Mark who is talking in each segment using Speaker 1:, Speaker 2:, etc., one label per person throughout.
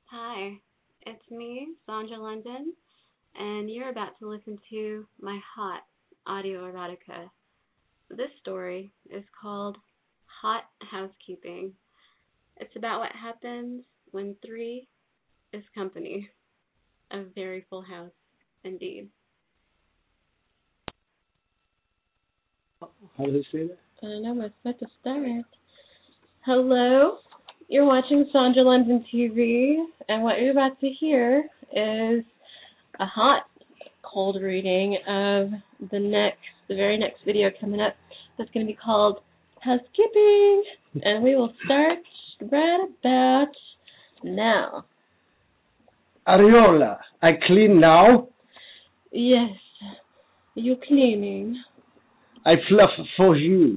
Speaker 1: Hi, it's me, Sandra London, and you're about to listen to my hot audio erotica. This story is called Hot Housekeeping. It's about what happens when three is company. A very full house, indeed.
Speaker 2: How do they say that?
Speaker 1: I don't know, what's about to start. Hello, you're watching Sandra London TV, and what you're about to hear is a hot, cold reading of the very next video coming up. That's going to be called Housekeeping, and we will start right about now.
Speaker 2: Ariola, I clean now.
Speaker 1: Yes, you cleaning.
Speaker 2: I fluff for you.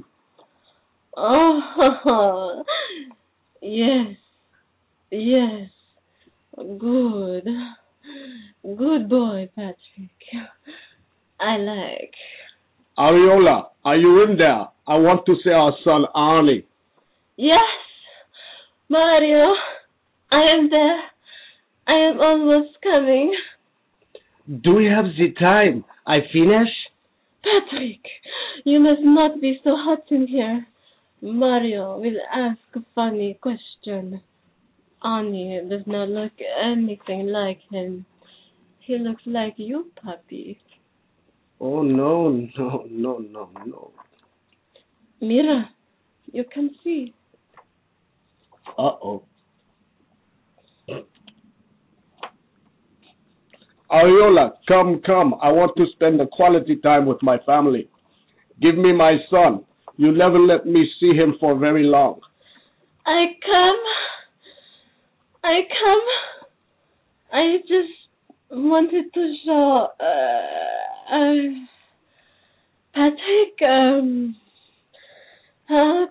Speaker 1: Oh, yes, good boy, Patrick. I like.
Speaker 2: Ariola, are you in there? I want to see our son Arnie.
Speaker 1: Yes, Mario, I am there. I am almost coming.
Speaker 2: Do we have the time? I finish?
Speaker 1: Patrick, you must not be so hot in here. Mario will ask a funny question. Ani does not look anything like him. He looks like you, puppy.
Speaker 2: Oh, no.
Speaker 1: Mira, you can see.
Speaker 2: Uh-oh. Ariola, come. I want to spend a quality time with my family. Give me my son. You never let me see him for very long.
Speaker 1: I come. I just wanted to show Patrick how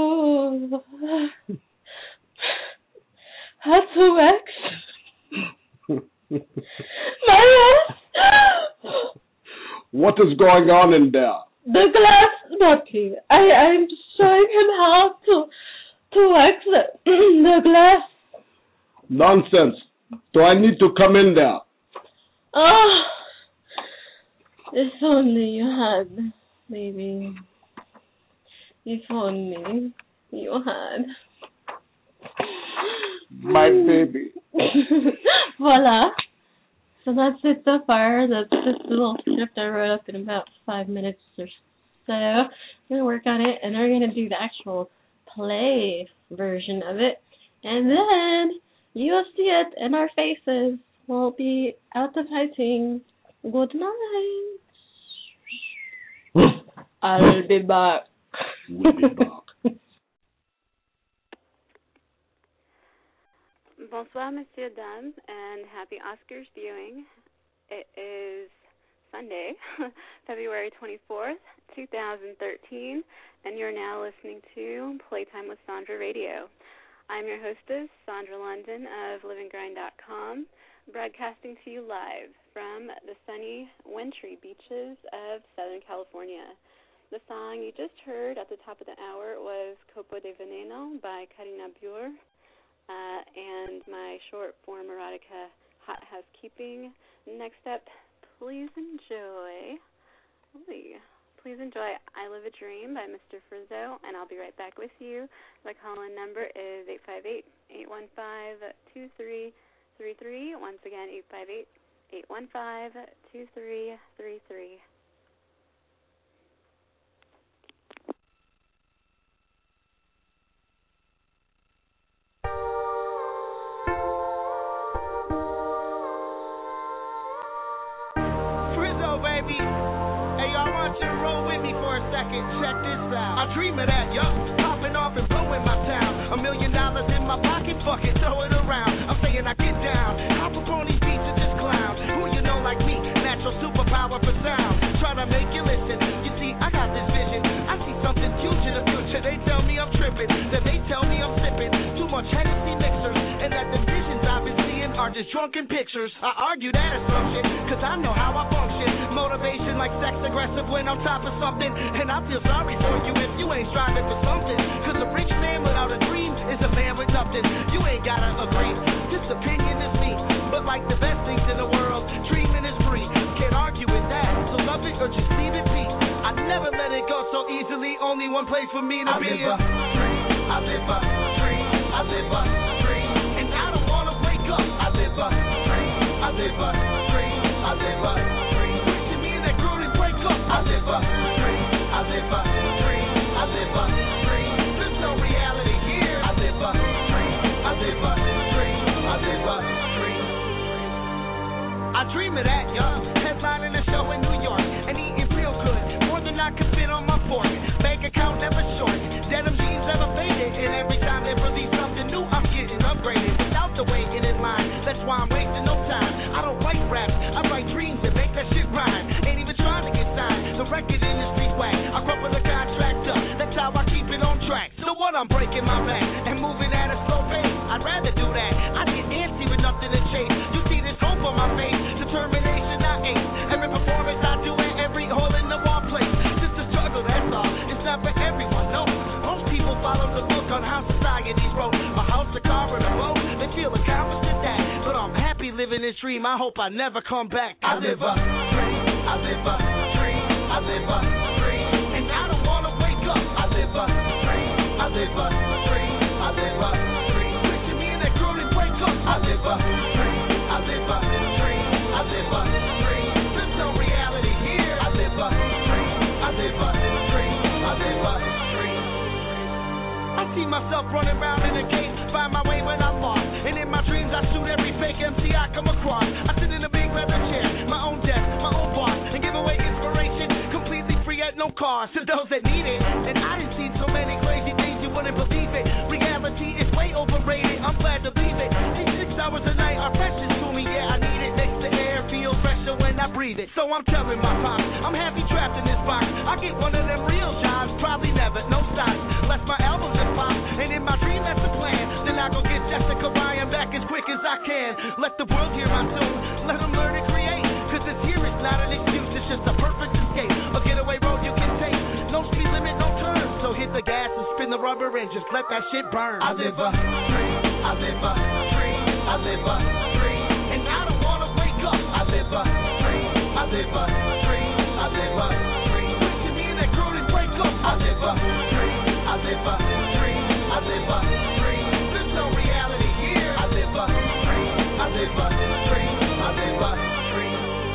Speaker 1: to wax my ass.
Speaker 2: What is going on in there?
Speaker 1: The glass puppy. I'm showing him how to wax the glass.
Speaker 2: Nonsense. Do I need to come in there?
Speaker 1: Oh, if only you had, maybe. If only you had.
Speaker 2: My baby.
Speaker 1: Voila. So that's it so far. That's just a little script I wrote up in about 5 minutes or so. I'm going to work on it, and we're going to do the actual play version of it. And then you'll see it in our faces. We'll be out of hiding. Good night. I'll be back.
Speaker 2: We'll be back.
Speaker 3: Bonsoir, Monsieur, Dame, and happy Oscars viewing. It is Sunday, February 24th, 2013, and you're now listening to Playtime with Sandra Radio. I'm your hostess, Sandra London of livinggrind.com, broadcasting to you live from the sunny, wintry beaches of Southern California. The song you just heard at the top of the hour was Copo de Veneno by Karina Bure, and my short form erotica, Hot Housekeeping. Next up, please enjoy I Live a Dream by Mr. Frizzo, and I'll be right back with you. My call-in number is 858-815-2333. Once again, 858-815-2333.
Speaker 4: Check this out. I dream of that, yup. Popping off and blowing my town. $1 million in my pocket, fuck it, throw it around. I'm saying I get down. Hop up on these beats and just clown. Who you know like me? Natural superpower for sound. Try to make you listen. You see, I got this vision. I see something huge in the future. They tell me I'm tripping. Then they tell me I'm sipping. Too much Hennessy mixers. And that the visions I've been seeing are just drunken pictures. I argue that assumption, cause I know how I function. Motivation like sex aggressive when I'm top of something. And I feel sorry for you if you ain't striving for something. Cause a rich man without a dream is a man with nothing. You ain't gotta agree. This opinion like the best things in the world. Dreaming is free, can't argue with that. So love it or just leave it be. I never let it go so easily. Only one place for me to be. I live a dream, I live a dream, and I don't wanna wake up. I live a dream, I live a dream, I live a dream. Wishing me and that girl to wake up. I live a dream, I live a dream, I live a dream. There's no reality here. I live a dream, I live a dream, I live a dream. I dream of that, young, headlining a show in New York and eating real good, more than I could fit on my fork. Bank account never short, denim jeans never faded, and every time they release something new, I'm getting upgraded without the waiting in line. That's why I'm wasting no time. I don't write raps, I write dreams and make that shit rhyme. Ain't even trying to get signed. The record industry's whack. I grew up with a contractor. That's how I keep it on track. So what? I'm breaking my back and moving at a slow pace. I'd rather do that. I get antsy with nothing to chase. You see this hope on my face, determination I ace. Every performance I do and every hole in the wall place. Just a struggle, that's all. It's not for everyone, no. Most people follow the book on how society's wrote. A house, a car, and a boat. They feel accomplished at that. But I'm happy living this dream. I hope I never come back. I live a dream. I live a dream. I live a dream. And I don't wanna wake up. I live a dream. I live a dream. I live a dream. Wishing me and that girl to wake up. I live a dream. I live a dream. I live a dream. There's no reality here. I live a dream. I live a dream. I live a dream. I see myself running around in a cage, find my way when I'm lost. And in my dreams I shoot every fake MC I come across. I sit in a big leather chair, my own desk, my own boss, and give away inspiration, completely free at no cost to those that need it. And I done seen so many crazy things you wouldn't believe it. Reality is way overrated, I'm glad to leave it. These 6 hours a night are precious to me, yeah I need it. Makes the air feel fresher when I breathe it. So I'm telling my pops, I'm happy trapped in this box. I get one of them real jobs, probably never, no stocks. Left my album just pop, and in my dream that's the plan. Then I go get Jessica Ryan back as quick as I can. Let the world hear my tune, let them learn to create. Cause this here is not an excuse, it's just a perfect escape. A getaway road you can take, no speed limit, no turn. So hit the gas and spin the rubber and just let that shit burn. I live a dream, I live a dream, I live a dream. And I don't wanna wake up. I live a dream, I live a dream, I live a dream. Wishing me and that girl to wake up. I live a dream, I live a dream, I live a dream. There's no reality here. I live a dream, I live a dream, I live a dream.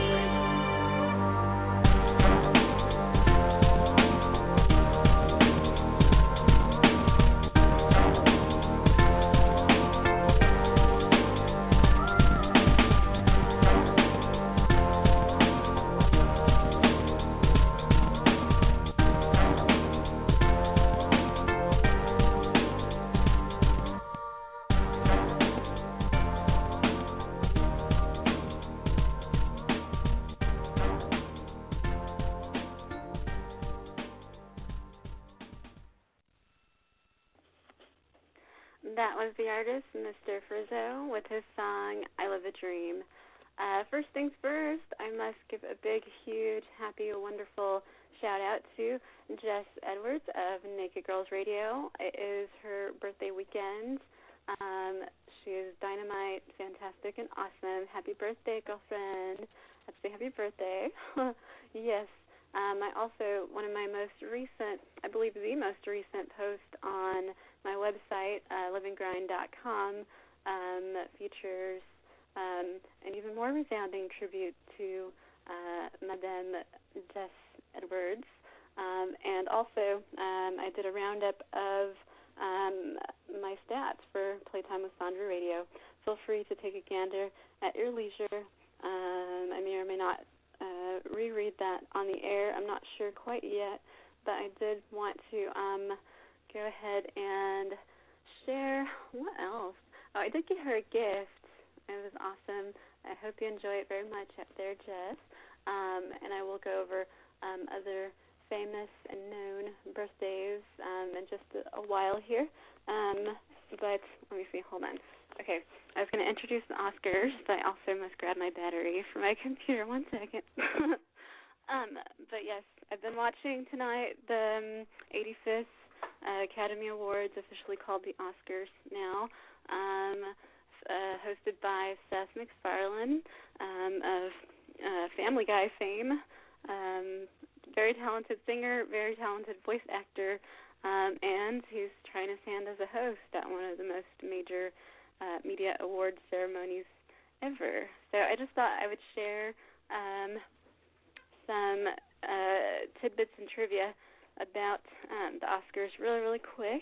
Speaker 3: That was the artist, Mr. Frizzo, with his song, I Live a Dream. First things first, I must give a big, huge, happy, wonderful shout-out to Jess Edwards of Naked Girls Radio. It is her birthday weekend. She is dynamite, fantastic, and awesome. Happy birthday, girlfriend. I have to say happy birthday. Yes. I also, one of my most recent, I believe the most recent post on my website, liveandgrind.com, features an even more resounding tribute to Madame Jess Edwards. And also, I did a roundup of my stats for Playtime with Sandra Radio. Feel free to take a gander at your leisure. I may or may not reread that on the air. I'm not sure quite yet, but I did want to go ahead and share. What else? Oh, I did get her a gift. It was awesome. I hope you enjoy it very much up there, Jess. And I will go over other famous and known birthdays in just a while here. But let me see. Hold on. Okay, I was going to introduce the Oscars, but I also must grab my battery for my computer. 1 second. But yes, I've been watching tonight the 85th Academy Awards, officially called the Oscars now. hosted by Seth MacFarlane of Family Guy fame. Very talented singer, very talented voice actor, and he's trying his hand as a host at one of the most major media awards ceremonies ever. So I just thought I would share some tidbits and trivia about the Oscars really, really quick.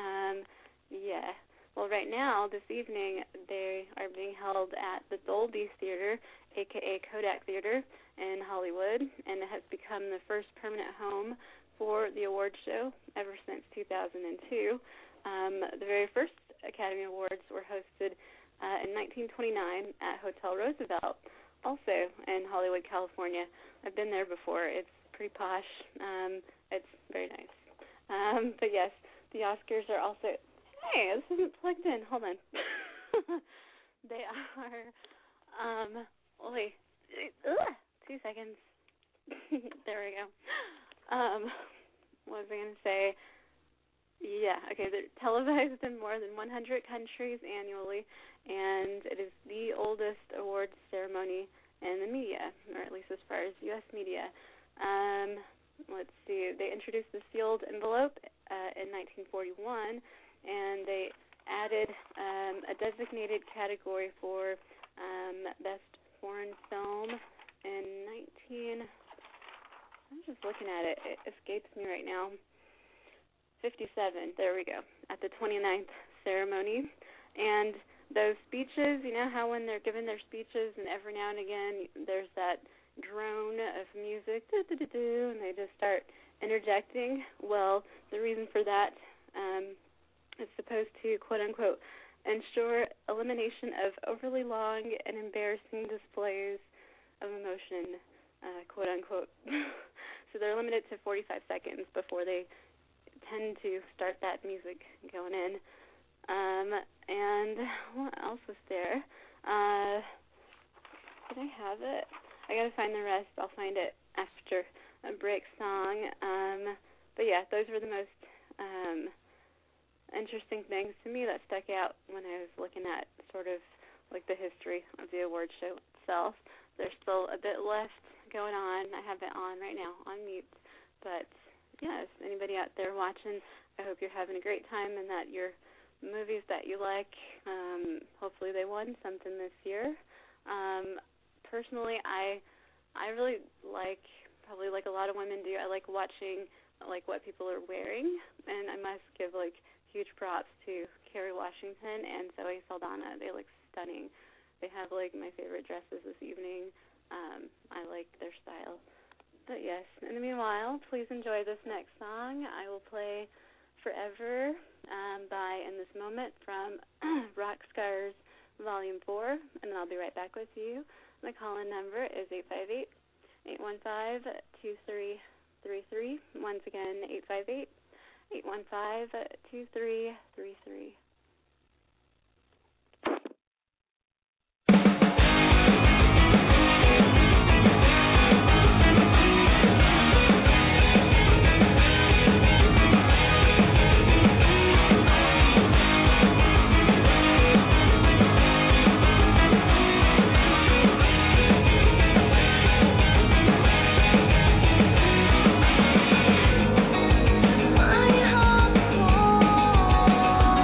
Speaker 3: Well, right now, this evening, they are being held at the Dolby Theater, a.k.a. Kodak Theater, in Hollywood, and it has become the first permanent home for the award show ever since 2002. The very first Academy Awards were hosted in 1929 at Hotel Roosevelt, also in Hollywood, California. I've been there before. It's pretty posh. It's very nice. But yes, the Oscars are also... Hey, this isn't plugged in. Hold on. They are... wait. 2 seconds. There we go. What was I going to say? Yeah, okay, they're televised in more than 100 countries annually, and it is the oldest awards ceremony in the media, or at least as far as U.S. media. Let's see, they introduced the sealed envelope in 1941, and they added a designated category for Best Foreign Film in I'm just looking at it. It escapes me right now. 57, there we go, at the 29th ceremony. And those speeches, you know how when they're giving their speeches and every now and again there's that drone of music, and they just start interjecting? Well, the reason for that is supposed to, quote-unquote, ensure elimination of overly long and embarrassing displays of emotion, quote-unquote. So they're limited to 45 seconds before they tend to start that music going in. And what else was there? Did I have it? I gotta find the rest. I'll find it after a break song. But yeah, those were the most interesting things to me that stuck out when I was looking at sort of like the history of the award show itself. There's still a bit left going on. I have it on right now on mute. But yes, anybody out there watching, I hope you're having a great time and that your movies that you like, hopefully they won something this year. Personally, I really like, probably like a lot of women do, I like watching like what people are wearing, and I must give like huge props to Kerry Washington and Zoe Saldana. They look stunning. They have like my favorite dresses this evening. I like their style. But yes, in the meanwhile, please enjoy this next song. I will play Forever by In This Moment from Rock Scars Volume 4, and then I'll be right back with you. The call-in number is 858-815-2333. Once again, 858-815-2333.
Speaker 5: My heart falls.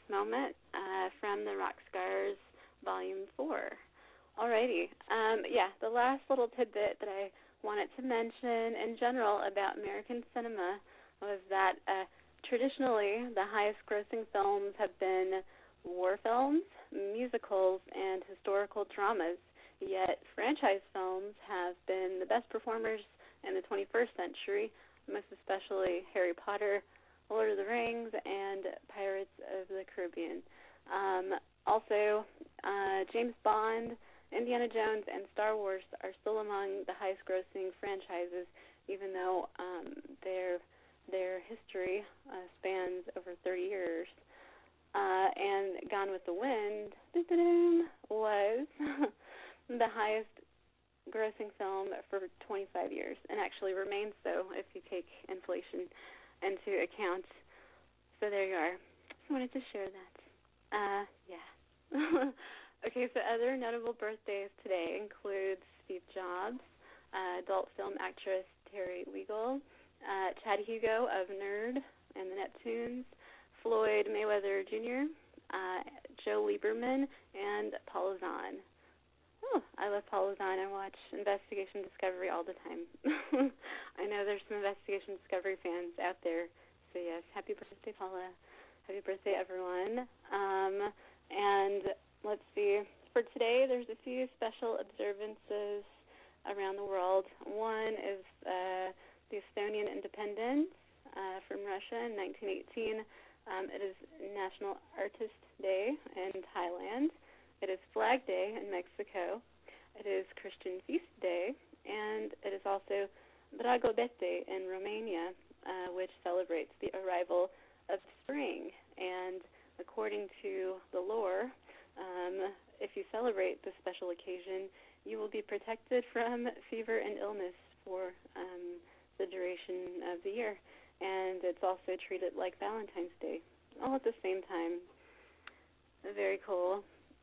Speaker 3: Moment from the Rock Scars Volume 4. Alrighty. The last little tidbit that I wanted to mention in general about American cinema was that traditionally the highest grossing films have been war films, musicals, and historical dramas, yet franchise films have been the best performers in the 21st century, most especially Harry Potter, Lord of the Rings, and Pirates of the Caribbean. Also, James Bond, Indiana Jones, and Star Wars are still among the highest grossing franchises, even though their history spans over 30 years. And Gone with the Wind was the highest grossing film for 25 years, and actually remains so if you take inflation into account. So there you are. Just wanted to share that. Okay, so other notable birthdays today include Steve Jobs, adult film actress Terry Weigel, Chad Hugo of Nerd and the Neptunes, Floyd Mayweather Jr., Joe Lieberman, and Paula Zahn. Oh, I love Paula Zahn. I watch Investigation Discovery all the time. I know there's some Investigation Discovery fans out there. So yes, happy birthday, Paula. Happy birthday, everyone. And let's see. For today, there's a few special observances around the world. One is the Estonian independence from Russia in 1918. It is National Artist Day in Thailand. It is Flag Day in Mexico. It is Christian Feast Day, and it is also Dragobete in Romania, which celebrates the arrival of spring. And according to the lore, if you celebrate this special occasion, you will be protected from fever and illness for the duration of the year. And it's also treated like Valentine's Day, all at the same time. Very cool.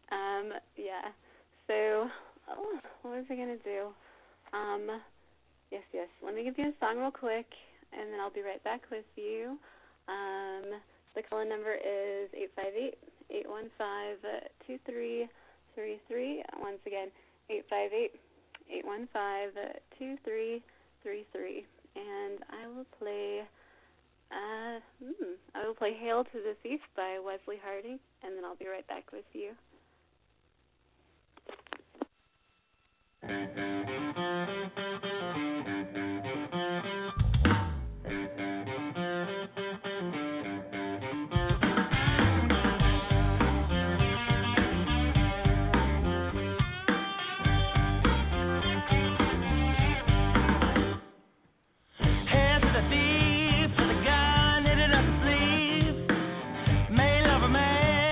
Speaker 3: So, what was I going to do? Yes. Let me give you a song real quick, and then I'll be right back with you. The call-in number is 858-815-2333. Once again, 858-815-2333. And I will play Hail to the Thief by Wesley Harding, and then I'll be right back with you.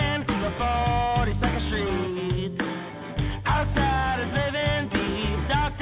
Speaker 5: Outside is living deep, dark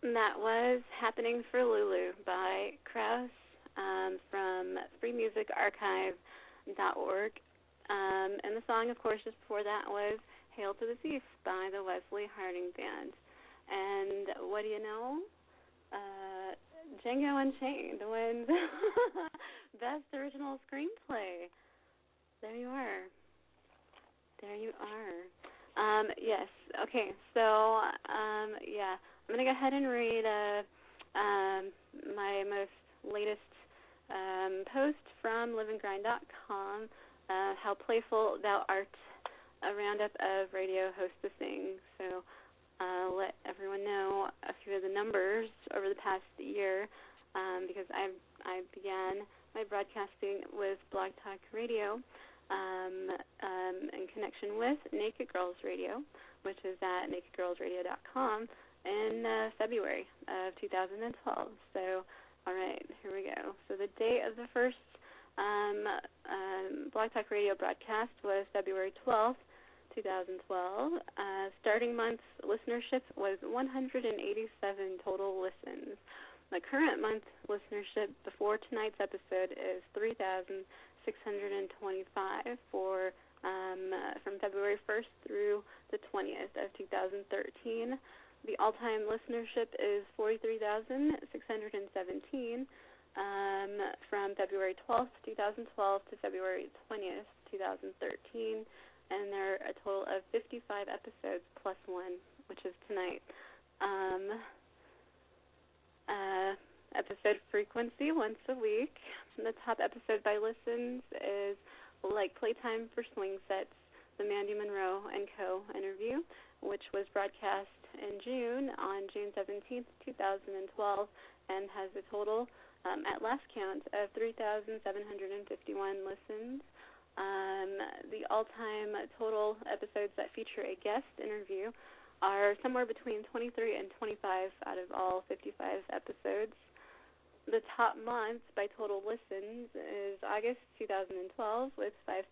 Speaker 3: That was Happening for Lulu by Kraus from freemusicarchive.org. And the song, of course, just before that was Hail to the Thief by the Wesley Harding Band. And what do you know? Django Unchained wins Best Original Screenplay. There you are. There you are. Yes. Okay. So, yeah, I'm gonna go ahead and read my most latest post from liveandgrind.com. How playful thou art, a roundup of radio hostessing. So, let everyone know a few of the numbers over the past year, because I began my broadcasting with Blog Talk Radio. In connection with Naked Girls Radio, which is at nakedgirlsradio.com, in February of 2012. So, all right, here we go. So the date of the first Blog Talk Radio broadcast was February 12th, 2012. Starting month's listenership was 187 total listens. The current month listenership before tonight's episode is 3,625 for from February 1st through the 20th of 2013. The all-time listenership is 43,617 from February 12th, 2012 to February 20th, 2013, and there are a total of 55 episodes plus one, which is tonight. Episode frequency once a week. The top episode by listens is Like Playtime for Swing Sets, the Mandy Monroe and Co. interview, which was broadcast in June on June 17th, 2012, and has a total, at last count, of 3,751 listens. The all-time total episodes that feature a guest interview are somewhere between 23 and 25 out of all 55 episodes. The top month by total listens is August 2012 with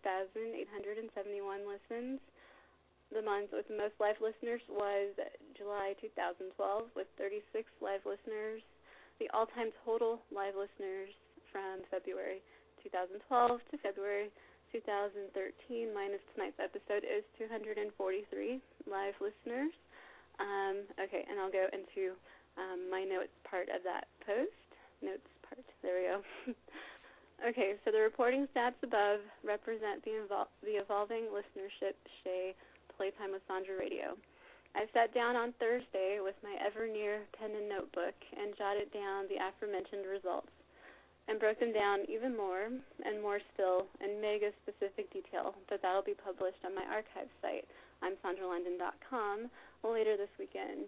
Speaker 3: 5,871 listens. The month with the most live listeners was July 2012 with 36 live listeners. The all-time total live listeners from February 2012 to February 2013 minus tonight's episode is 243 live listeners. Okay, and I'll go into my notes part of that post. Notes part. There we go. Okay, so the reporting stats above represent the evolving listenership Shay Playtime with Sandra Radio. I sat down on Thursday with my ever-near pen and notebook and jotted down the aforementioned results and broke them down even more and more still in mega specific detail, but that'll be published on my archive site. I'm sandralondon.com later this weekend.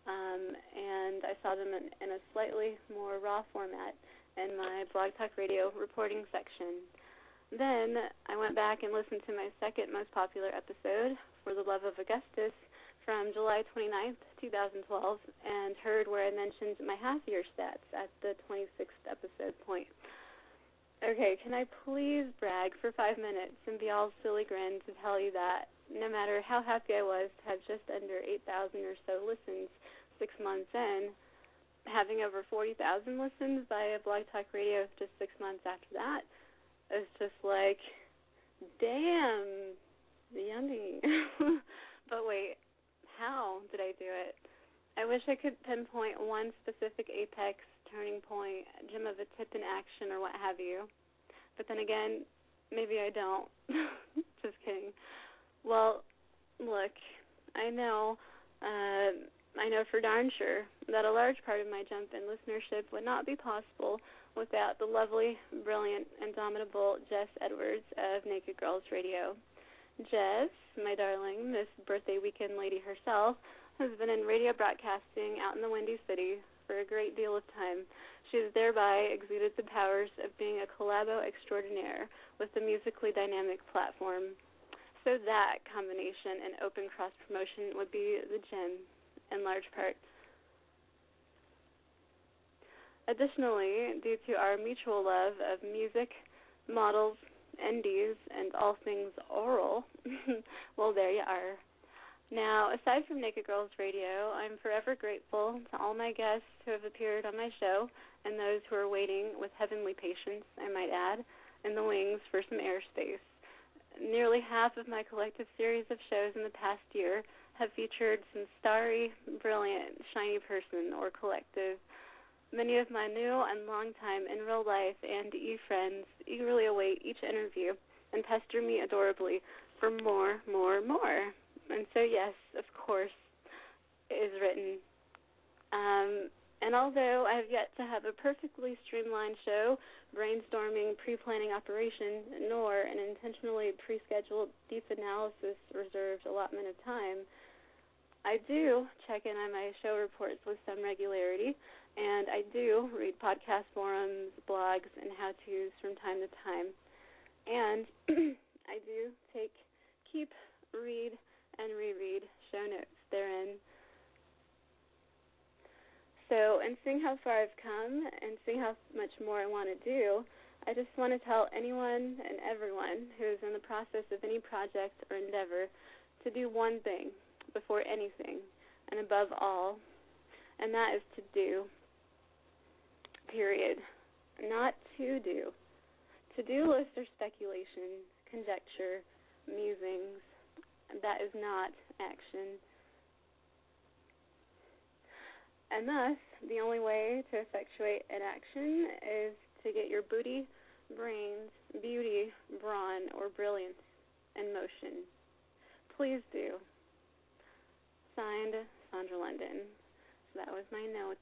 Speaker 3: And I saw them in a slightly more raw format in my Blog Talk Radio reporting section. Then I went back and listened to my second most popular episode, For the Love of Augustus, from July 29th, 2012, and heard where I mentioned my half-year stats at the 26th episode point. Okay, can I please brag for 5 minutes and be all silly grin to tell you that no matter how happy I was to have just under 8,000 or so listens 6 months in, having over 40,000 listens via Blog Talk Radio just 6 months after that is just like, damn, yummy. But wait, how did I do it? I wish I could pinpoint one specific apex, turning point, gem of a tip in action, or what have you. But then again, maybe I don't. Just kidding. Well, look, I know for darn sure that a large part of my jump in listenership would not be possible without the lovely, brilliant, indomitable Jess Edwards of Naked Girls Radio. Jess, my darling, Miss Birthday Weekend Lady herself, has been in radio broadcasting out in the Windy City for a great deal of time. She has thereby exuded the powers of being a collabo extraordinaire with the musically dynamic platform. So that combination and open cross-promotion would be the gem, in large part. Additionally, due to our mutual love of music, models, indies, and all things oral, well, there you are. Now, aside from Naked Girls Radio, I'm forever grateful to all my guests who have appeared on my show and those who are waiting with heavenly patience, I might add, in the wings for some airspace. Nearly half of my collective series of shows in the past year have featured some starry, brilliant, shiny person or collective. Many of my new and longtime in real life and friends eagerly await each interview and pester me adorably for more. And so, yes, of course, it is written. And although I have yet to have a perfectly streamlined show, brainstorming, pre-planning operation, nor an intentionally pre-scheduled deep analysis reserved allotment of time, I do check in on my show reports with some regularity, and I do read podcast forums, blogs, and how-tos from time to time. And I do keep, read, and reread show notes therein. So, and seeing how far I've come and seeing how much more I want to do, I just want to tell anyone and everyone who is in the process of any project or endeavor to do one thing before anything and above all, and that is to do, period. Not to do. To-do lists are speculation, conjecture, musings. That is not action. And thus, the only way to effectuate an action is to get your booty, brains, beauty, brawn, or brilliance in motion. Please do. Signed, Sandra London. So that was my note,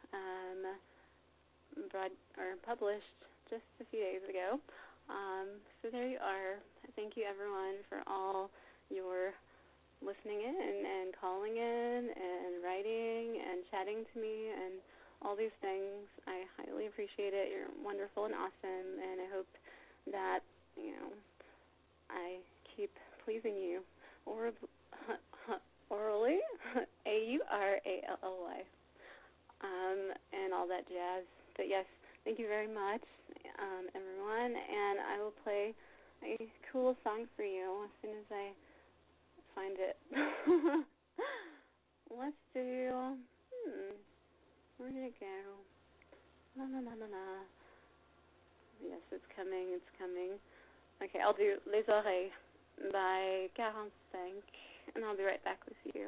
Speaker 3: published just a few days ago. So there you are. Thank you, everyone, for all your listening in and calling in and writing and chatting to me and all these things. I highly appreciate it. You're wonderful and awesome, and I hope that, I keep pleasing you orally, A-U-R-A-L-L-Y, and all that jazz. But yes, thank you very much, everyone, and I will play a cool song for you as soon as I find it. Let's do, where did it go? La. Yes, it's coming. Okay, I'll do Les Oreilles by 45, and I'll be right back with you.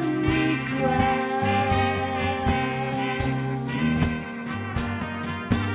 Speaker 5: Personne n'y croit.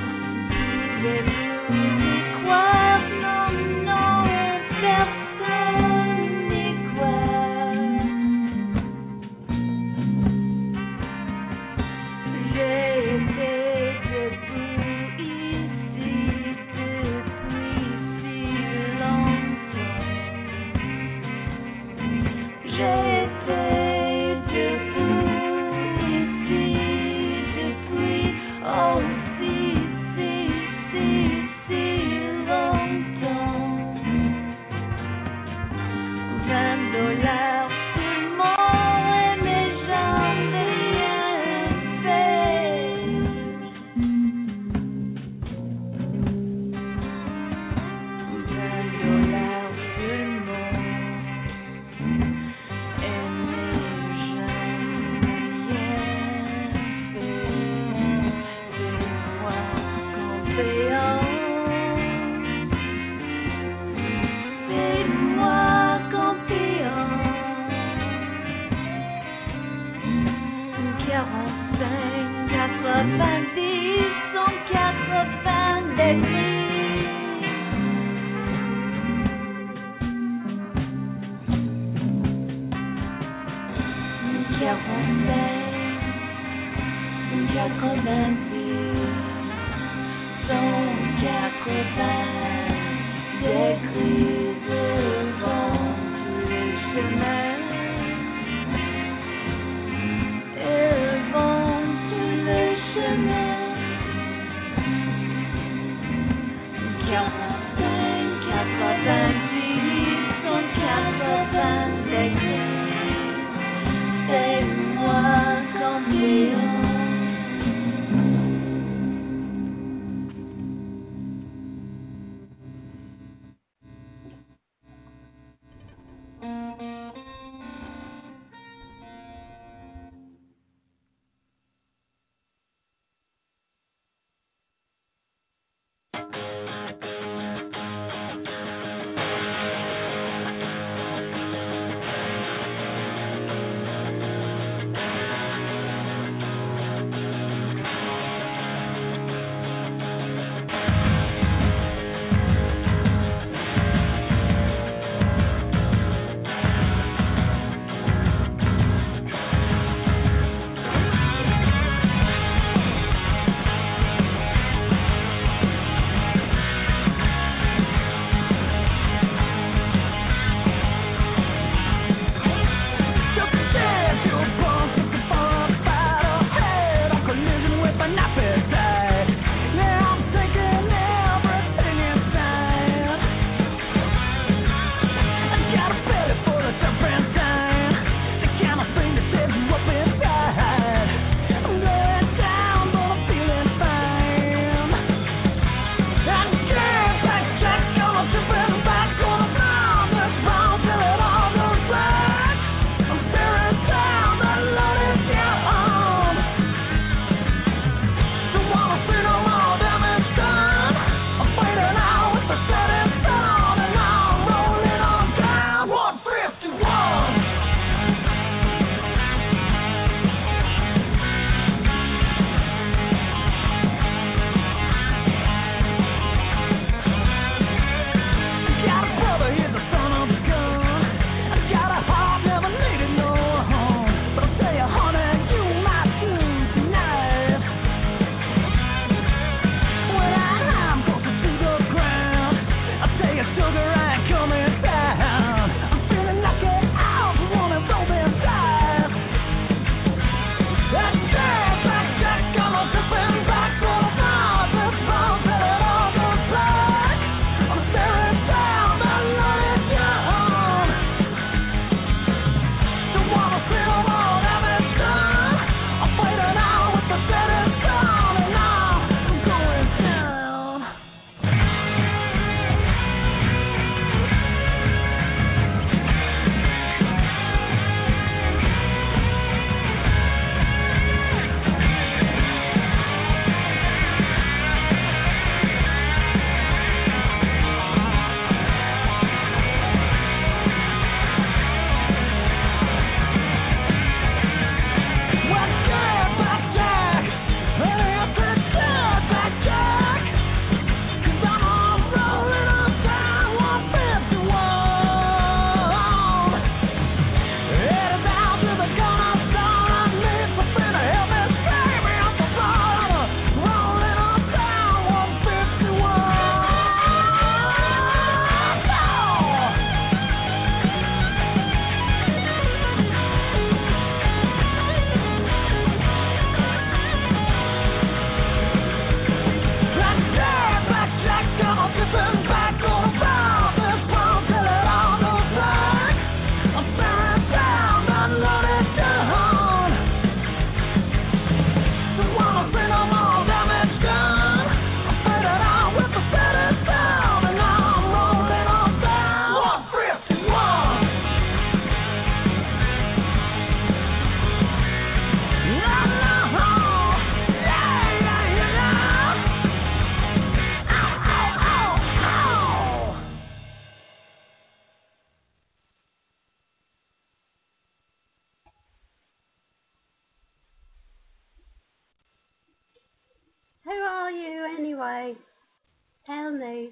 Speaker 5: Anyway, tell me.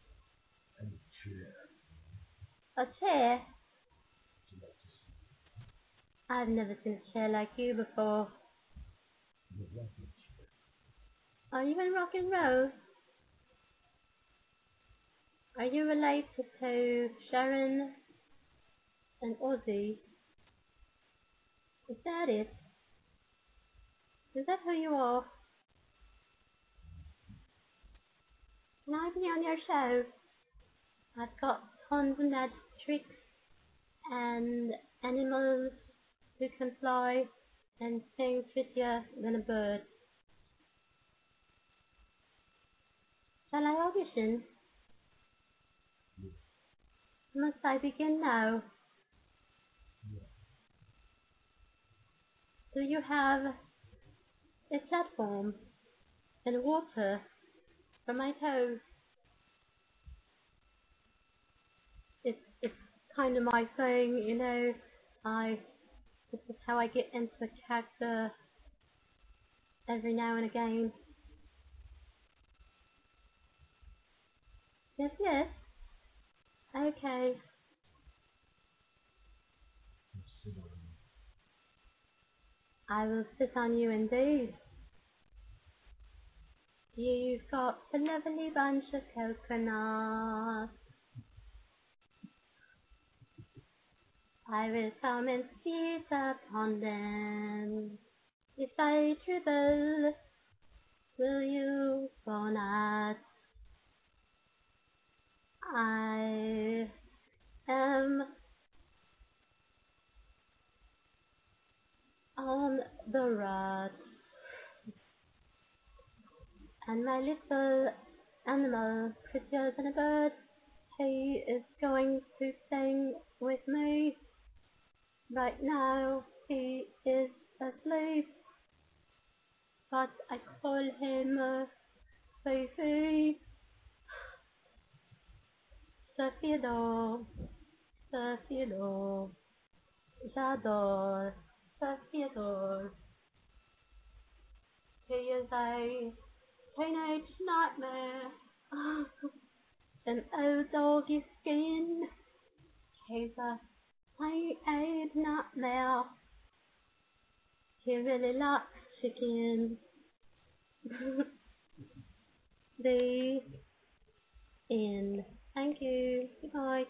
Speaker 5: A chair? I've never seen a chair like you before. Are you in rock and roll? Are you related to Sharon and Ozzy? Is that it? Is that who you are? Can I be on your show? I've got tons of magic tricks and animals who can fly and sing prettier than a bird. Shall I audition? Must I begin now? Do you have a platform and water for my toes? It's kind of my thing, you know. This is how I get into a character every now and again. Yes, yes. Okay. I will sit on you indeed. You've got a lovely bunch of coconuts. I will come and sit upon them. If I dribble, will you go nuts? I am on the rod, and my little animal, prettier than a bird, he is going to sing with me. Right now he is asleep, but I call him Fifi. Safiro, Safiro, j'adore, Safiro. He is a teenage nightmare, an old doggy skin. He's a teenage nightmare. He really likes chicken. The end. Thank you. Goodbye.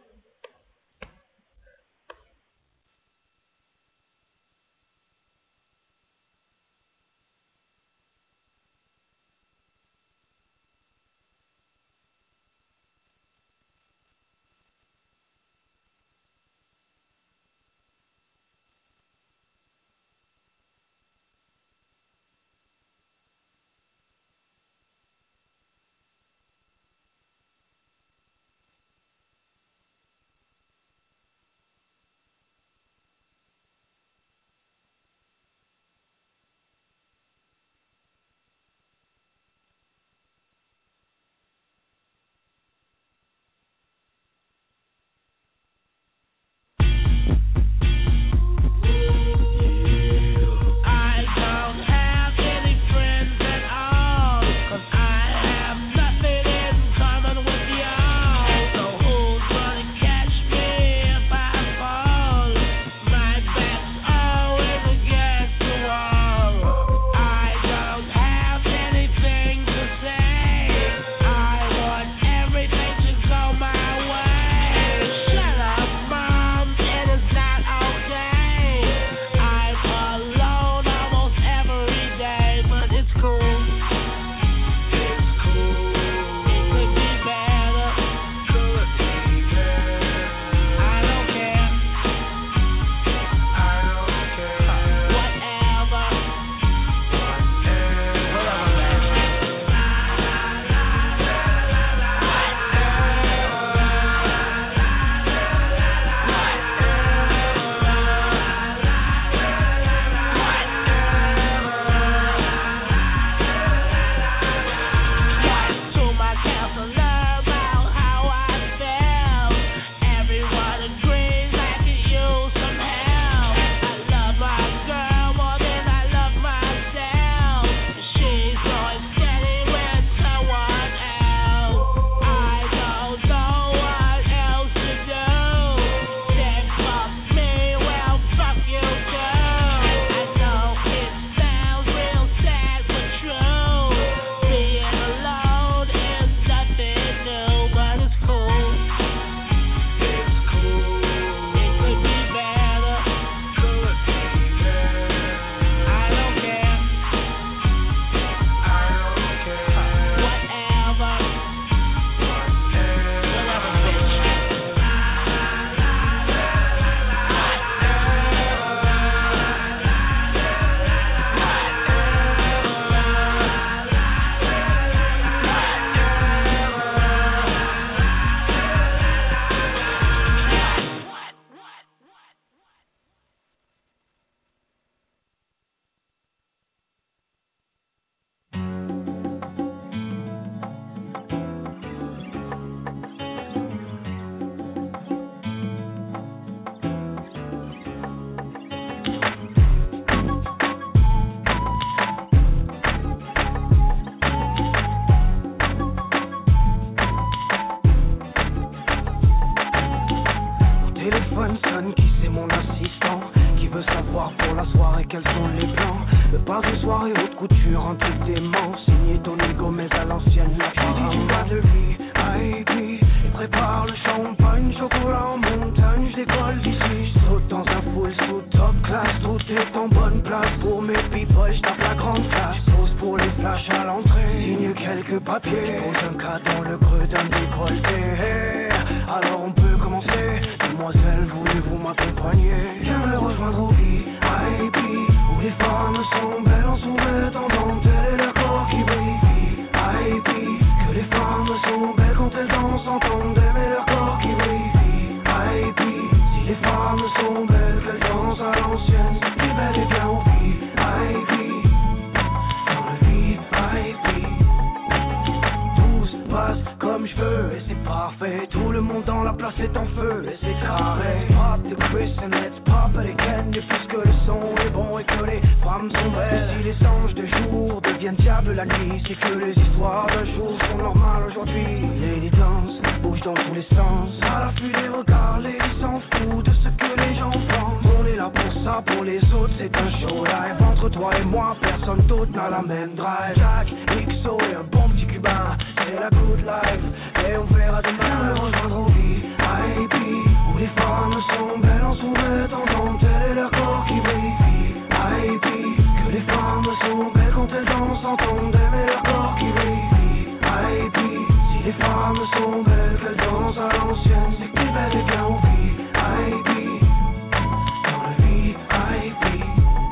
Speaker 4: papier. Pose un cas dans le creux d'un décolleté. Alors on peut commencer. Demoiselle, voulez-vous m'accompagner? Viens me rejoindre au VIP, où les femmes sont belles en sous-vêtements dentelle et leur corps qui brille. VIP, que les femmes sont belles quand elles dansent en tandem et leur corps qui brille. VIP, si les femmes sont belles, qu'elles dansent à l'ancienne, c'est bel et bien au VIP. Dans le VIP, tout se passe comme je veux et c'est parfait. Tout le monde dans la place est en feu et c'est carré. Pop de Chris and let's pop et Ken. Et puisque le son est bon et que les femmes sont belles, et si les anges de jour deviennent diables la nuit, c'est que les histoires d'un jour sont normales aujourd'hui. Les danses bougent dans tous les sens, à l'affût des regards, les s'en foutent de ce que les gens pensent. On est là pour ça, pour les autres c'est un show live. Entre toi et moi, personne d'autre n'a la même drive. Jack, XO et un bon petit cubain, c'est la good life. Et on verra demain me rejoindre au VIP, où les femmes sont belles en sous-vêtements dentelle et leur corps qui brille. VIP, que les femmes sont belles quand elles dansent en tandem et leur corps qui brille. VIP, si les femmes sont belles qu'elles dansent à l'ancienne, c'est que t'es bel et bien au VIP. Dans le VIP.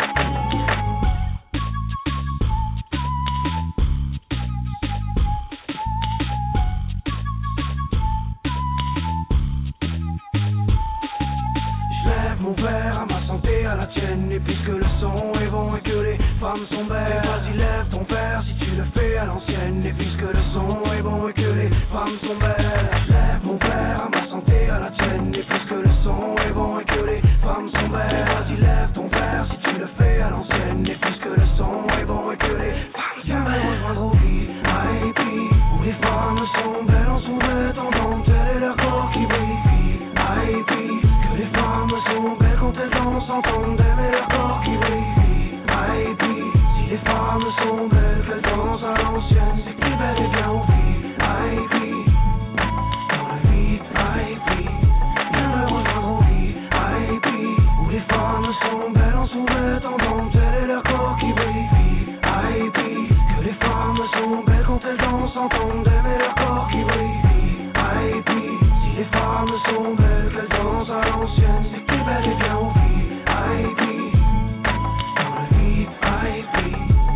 Speaker 4: Mon verre à ma santé, à la tienne. Et puisque le son est bon et que les femmes sont belles, vas-y lève ton verre si tu le fais à l'ancienne. Et puisque le son est bon et que les femmes sont belles, lève mon verre à ma santé, à la tienne. Et puisque le son est bon et que les femmes sont belles, vas-y lève ton verre si tu le fais à l'ancienne. Et puisque le son est bon et que les femmes sont belles, rejoindre au VIP, où les femmes sont belles en sous-vêtements dentelle et leur corps qui brille. VIP, que les femmes sont belles quand elles dansent en tandem et leur corps qui brille. VIP, si les femmes sont belles qu'elles dansent à l'ancienne, c'est que t'es bel et bien au VIP. Dans le VIP, viens me rejoindre au VIP, où les femmes sont belles en sous-vêtements dentelle et leur corps qui brille. VIP, que les femmes sont belles quand elles dansent en tandem et leur corps qui brille. VIP, si les femmes sont belles qu'elles dansent à l'ancienne, c'est que t'es bel et bien au VIP. Dans le VIP.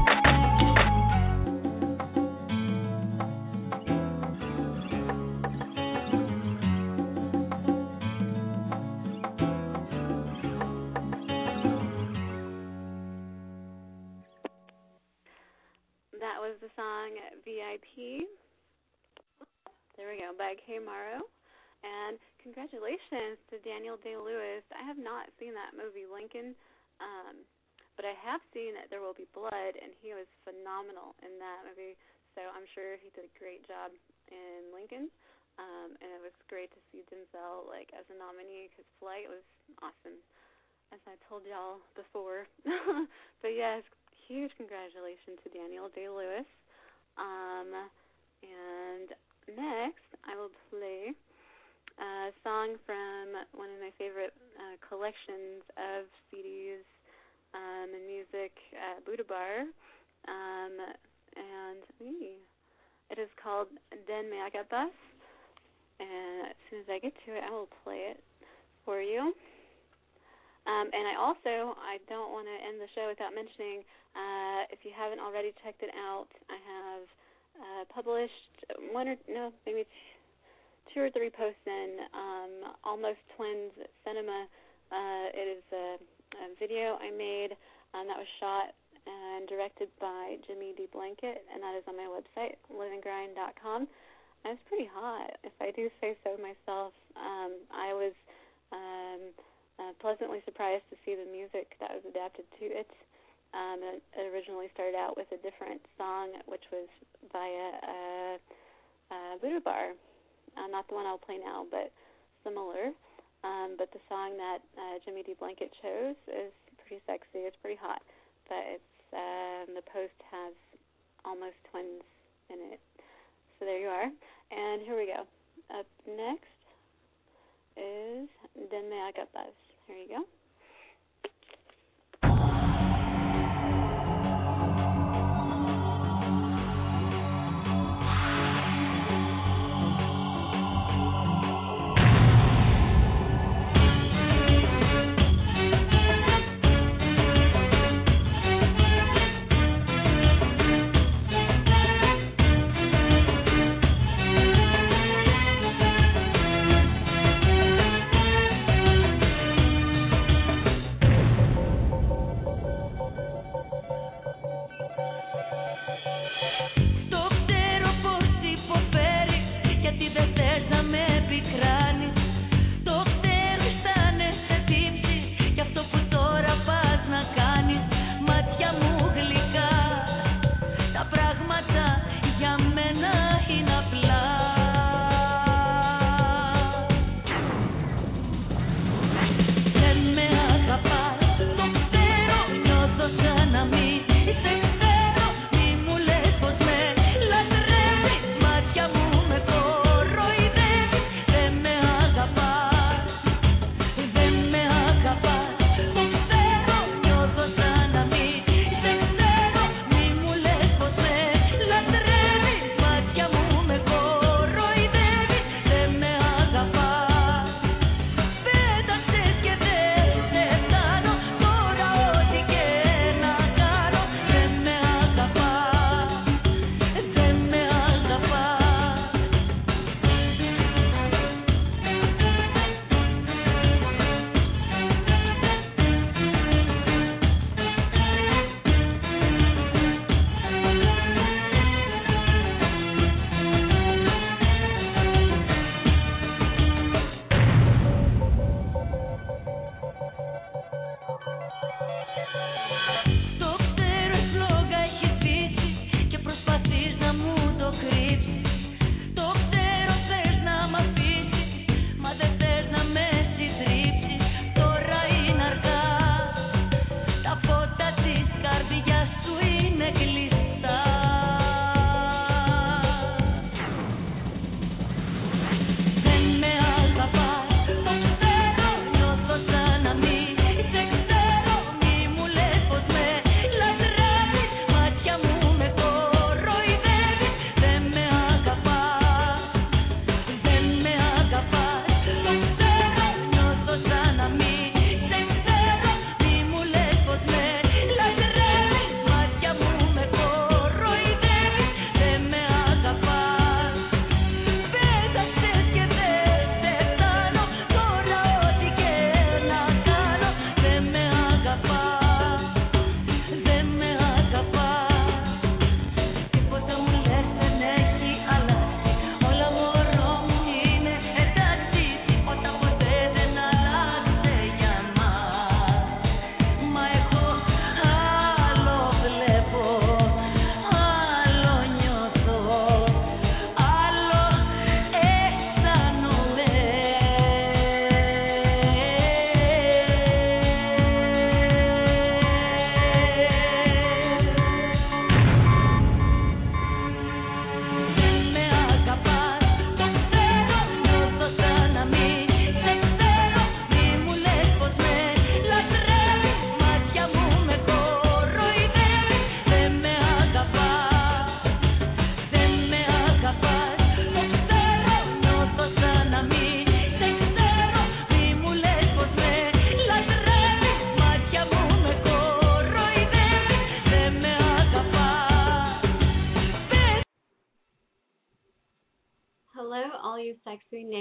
Speaker 3: That was the song VIP. There we go, by Kay Morrow. And congratulations to Daniel Day-Lewis. I have not seen that movie, Lincoln, but I have seen There Will Be Blood, and he was phenomenal in that movie. So I'm sure he did a great job in Lincoln. And it was great to see Denzel as a nominee because Flight was awesome, as I told y'all before. But yes, huge congratulations to Daniel Day-Lewis. And next, I will play a song from one of my favorite collections of CDs and music at Buddha Bar. And it is called Den Mega Bus. And as soon as I get to it, I will play it for you. And I don't want to end the show without mentioning, if you haven't already checked it out, I have published maybe two or three posts in Almost Twins Cinema. It is a video I made that was shot and directed by Jimmy D. Blanket, and that is on my website, liveandgrind.com. And it's pretty hot, if I do say so myself. I was pleasantly surprised to see the music that was adapted to it. It originally started out with a different song, which was via Buddha Bar. Not the one I'll play now, but similar. But the song that Jimmy D. Blanket chose is pretty sexy. It's pretty hot. But it's the post has Almost Twins in it. So there you are. And here we go. Up next is Den Mega Bus. Here you go.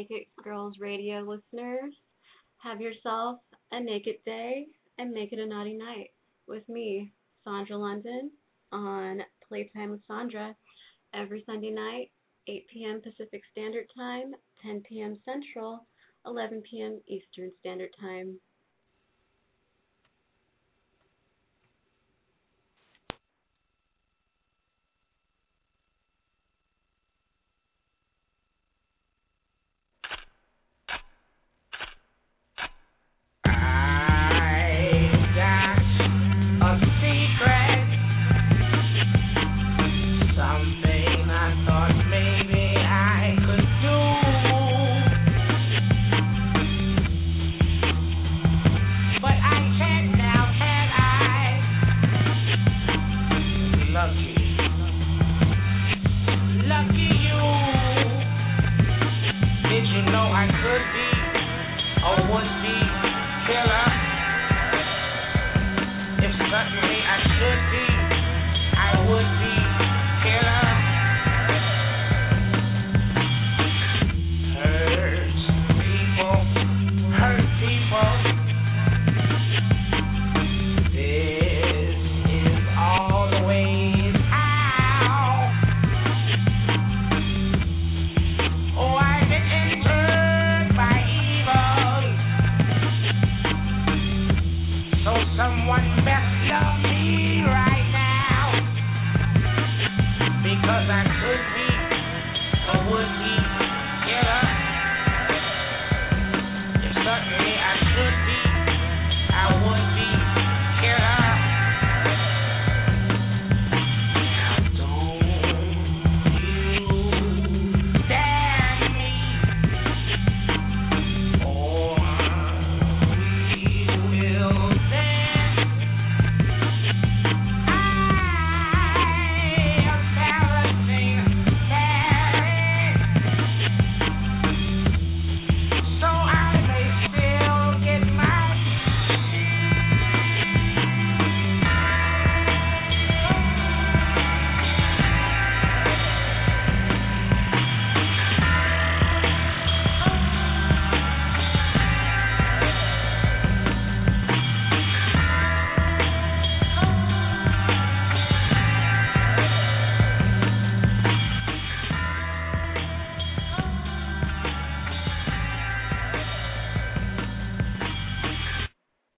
Speaker 1: Naked Girls Radio listeners. Have yourself a naked day and make it a naughty night with me, Sandra London, on Playtime with Sandra every Sunday night, 8 p.m. Pacific Standard Time, 10 p.m. Central, 11 p.m. Eastern Standard Time.
Speaker 4: Did you know I could be or would be killer?